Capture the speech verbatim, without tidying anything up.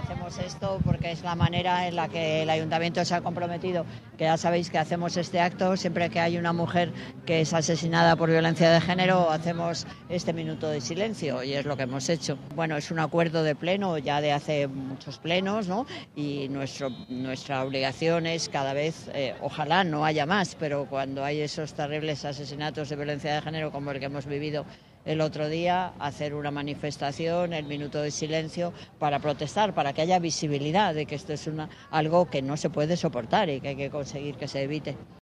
hacemos esto porque es la manera en la que el Ayuntamiento se ha comprometido, que ya sabéis que hacemos este acto siempre que hay una mujer que es asesinada por violencia de género, hacemos este minuto de silencio y es lo que hemos hecho. Bueno, es un acuerdo de pleno ya de hace muchos plenos, ¿no? Y nuestro, nuestra obligación es cada vez, eh, ojalá no haya más, pero cuando hay esos terribles asesinatos de violencia de género como el que hemos vivido el otro día, hacer una manifestación, el minuto de silencio, para protestar, para que haya visibilidad de que esto es una, algo que no se puede soportar y que hay que conseguir que se evite.